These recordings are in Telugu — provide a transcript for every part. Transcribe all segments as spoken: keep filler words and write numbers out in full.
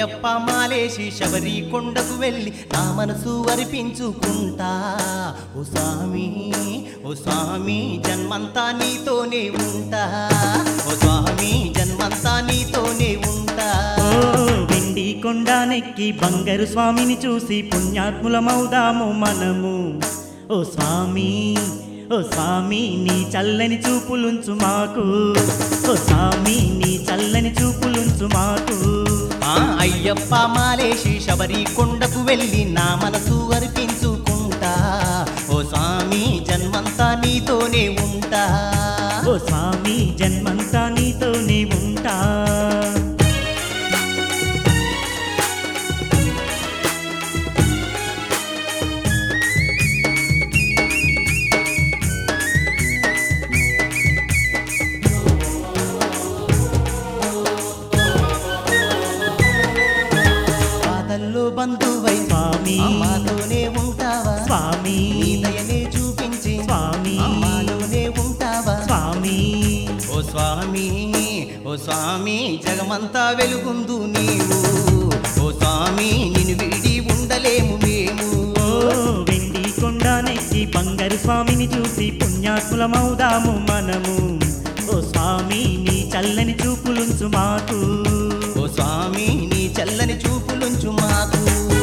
అయ్యప్ప మాలేసి శబరి కొండకు వెళ్ళి నా మనసు అర్పించుకుంటా. ఓ స్వామి ఓ స్వామి జన్మంతా నీతోనే ఉంటా. ఓ స్వామి జన్మంతా నీతోనే ఉంటా. వెండి కొండనెక్కి బంగారు స్వామిని చూసి పుణ్యాత్ములమౌదాము మనము. ఓ స్వామి ఓ స్వామి నీ చల్లని చూపులుంచు మాకు. ఓ స్వామి నీ చల్లని చూపులుంచు మాకు. ఆ అయ్యప్ప మాలేసి శబరి కొండకు వెళ్ళి నా మనసు అర్పించుకుంటా. ఓ స్వామి జన్మంతా నీతోనే ఉంటా. ఓ స్వామి జన్మంతా నీతోనే ఉంటా. బంధువై స్వామి మాలోనే ఉంటావా స్వామి. నీ దయనే చూపించి స్వామి మాలోనే ఉంటావా స్వామి. ఓ స్వామి ఓ స్వామి జగమంతా వెలుగుందు నీవు. ఓ స్వామి నిన్ను విడి ఉండలేము మేము. ఓ వెండి కొండనెక్కి బంగారు స్వామిని చూసి పుణ్యాత్ములమౌదాము మనము. ఓ స్వామి నీ చల్లని చూపులుంచు మాకు. ఓ స్వామి నీ చల్లని చూపులుంచు మాకు.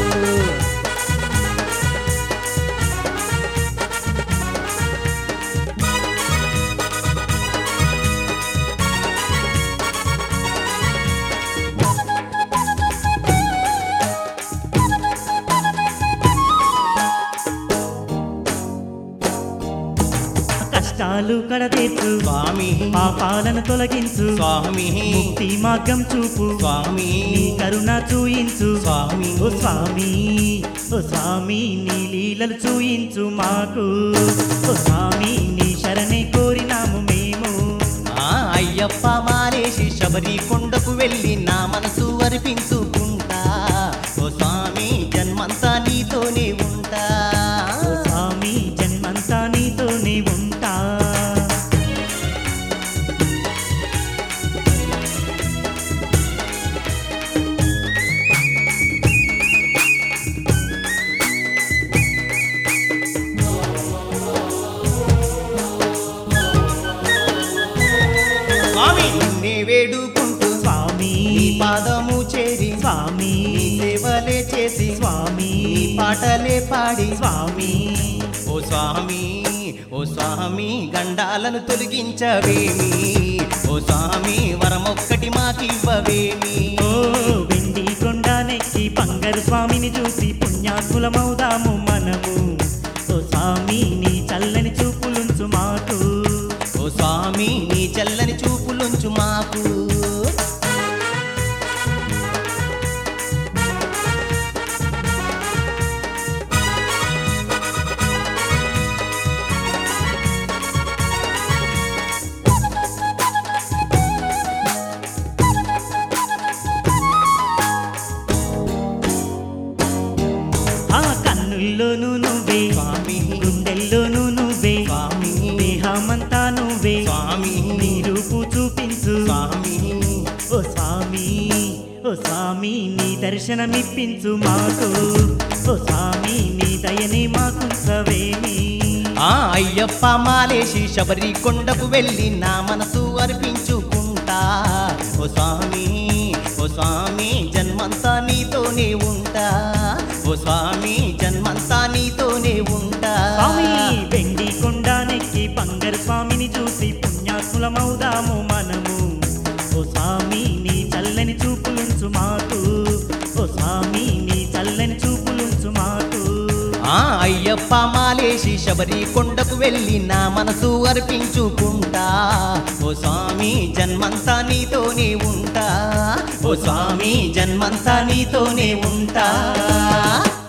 కష్టాలు కడతీర్చు స్వామి పాపాలను తొలగించు స్వామి ముక్తి మార్గం చూపు స్వామి నీ కరుణ చూయించు స్వామి. ఓ స్వామి ఓ స్వామి నీ లీలలు చూయించు మాకు. ఓ స్వామి నీ శరణే కోరినాము మేము. ఆ అయ్యప్ప మాలేసి శబరి కొండకు వెళ్ళి నా మనసు అర్పించుకుంటా. ఓ స్వామి జన్మంతా నీతోనే ఉంటా. ఓ స్వామి జన్మంతా నీతోనే ఉంటా. స్వామి నిన్నే వేడుకుంటూ స్వామి నీ పాదము చేరి స్వామి నీ సేవలే చేసి స్వామి నీ పాటలే పాడి స్వామి. ఓ స్వామి ఓ స్వామి గండాలను తొలగించవేమి. ఓ స్వామి వరమొక్కటి మాకివ్వవేమి. ఓ వెండి కొండనెక్కి బంగారు స్వామిని చూసి పుణ్యాత్ములమౌదాము మనము. ఓ స్వామి నీ చల్లని చూపులుంచు మాకు. ఓ స్వామి నీ చల్లని చూపులుంచు మాకు. ఆ కన్నుల్లోనూ నువ్వే స్వామి గుండెల్లోనూ నువ్వే స్వామి దేహమంతా నువ్వే స్వామి నీ రూపు చూపించు స్వామి. ఓ స్వామి ఓ స్వామి నీ దర్శనమిప్పించు మాకు. ఓ స్వామి నీ దయనే మాకుంచవేమి. ఆ అయ్యప్ప మాలేసి శబరి కొండకు వెళ్ళి నా మనసు అర్పించుకుంటా. ఓ స్వామి ఓ స్వామి జన్మంతా నీతోనే ఉంటా. ఓ స్వామి జన్మంతా నీతోనే ఉంటా. స్వామి వెండి కొండనెక్కి బంగారు స్వామిని చూసి పుణ్యాత్ములమౌదాము మనము. ఓ స్వామి నీ చల్లని చూపులుంచు మాకు. ఓ స్వామి నీ చల్లని చూపులుంచు మాకు. ఆ అయ్యప్ప మాలేసి శబరి కొండకు వెళ్ళి నా మనసు అర్పించుకుంటా. ఓ స్వామి జన్మంతా నీతోనే ఉంటా. ఓ స్వామి జన్మంతా నీతోనే ఉంటా.